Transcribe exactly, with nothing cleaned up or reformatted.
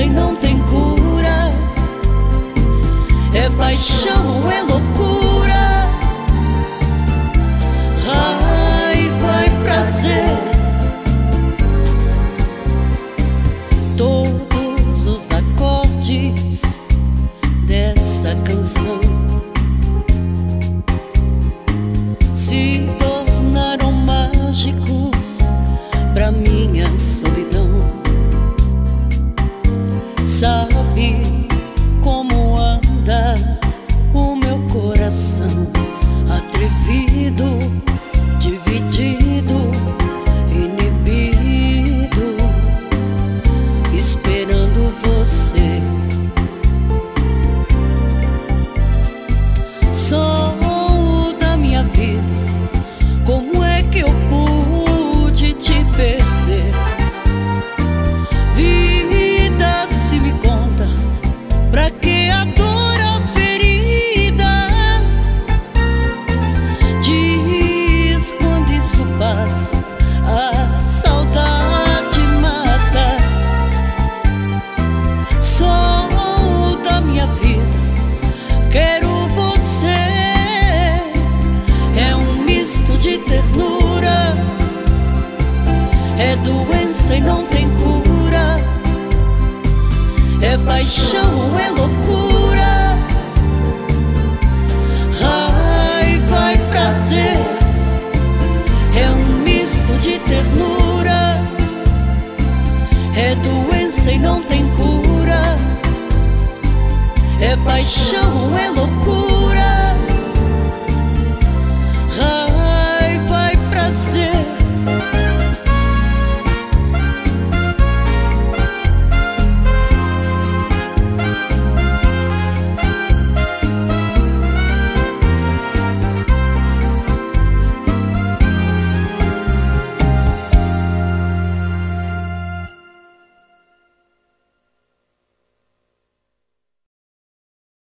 e não tem cura. É paixão ou é loucura, raiva e prazer. Todos os acordes dessa canção se tornaram mágicos pra minha solidão. Sabe como anda o meu coração, atrevido, dividido, inibido, esperando você. Sol da minha vida, como é que eu pude te perder? Vida, se me conta, pra que a dor, a ferida? Diz quando isso passa, a saudade mata. Sol da minha vida, quero você. É um misto de ternura, é doença e não tem cura. É paixão ou é loucura, raiva e prazer. É um misto de ternura, é doença e não tem cura. É paixão ou é loucura.